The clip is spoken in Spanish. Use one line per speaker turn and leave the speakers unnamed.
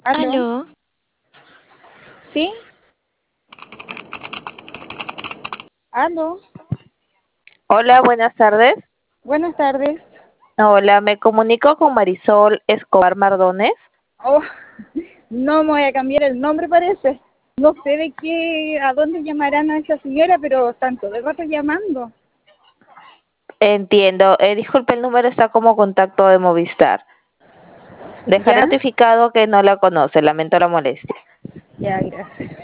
¿Aló?
Aló,
¿Sí? ¿Aló?
hola, buenas tardes.
Buenas tardes.
Hola, me comunico con Marisol Escobar Mardones.
Oh, no me voy a cambiar el nombre, parece. No sé de qué, a dónde llamarán a esa señora, pero están todo el rato llamando.
Entiendo. Disculpe, el número está como contacto de Movistar. Dejaré
¿Ya?
notificado que no la conoce, lamento la molestia.
Ya, gracias.